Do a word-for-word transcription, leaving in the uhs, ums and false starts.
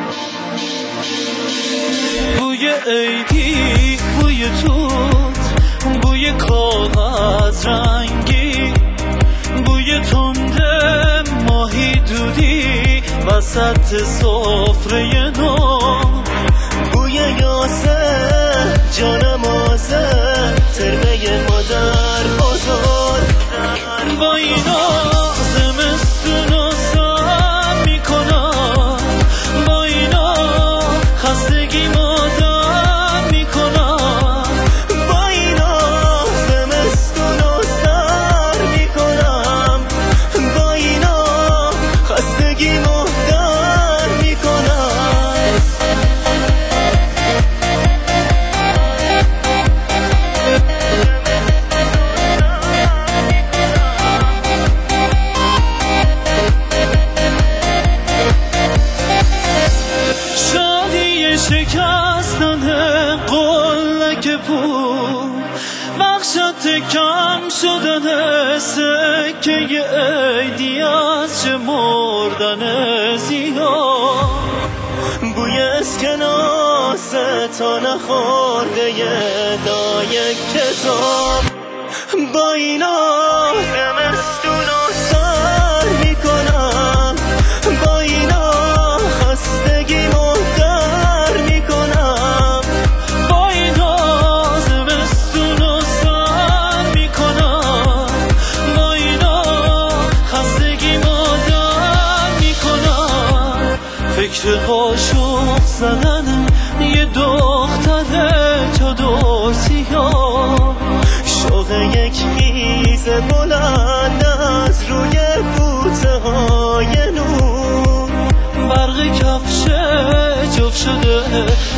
بوی عیدی، بوی توت، بوی کاغذ رنگی، بوی تنده ماهی دودی وسط سفره نو، بوی یاسه جانم آزه ترمه مادر بزرگ. با اینا زمستون رو سر میکنم، با اینا خستگی مادر میکنم، با اینا زمستون رو سر میکنم، با اینا خستگی مادر میکنم. شکستن قلک پول، بخشت کم شدن سکه عیدی از چه مردن زیاد، بوی اسکناس تا نخورده لای کتاب. با اینا زمستون رو سر میکنم، با اینا خستگی مادر میکنم، با اینا زمستون رو سر میکنم، با اینا خستگی مادر میکنم. فکر قاشق زدن یه دختر چادر سیاه، شوق یک خیز بلند از روی بوته های نور، برق کفش جف شده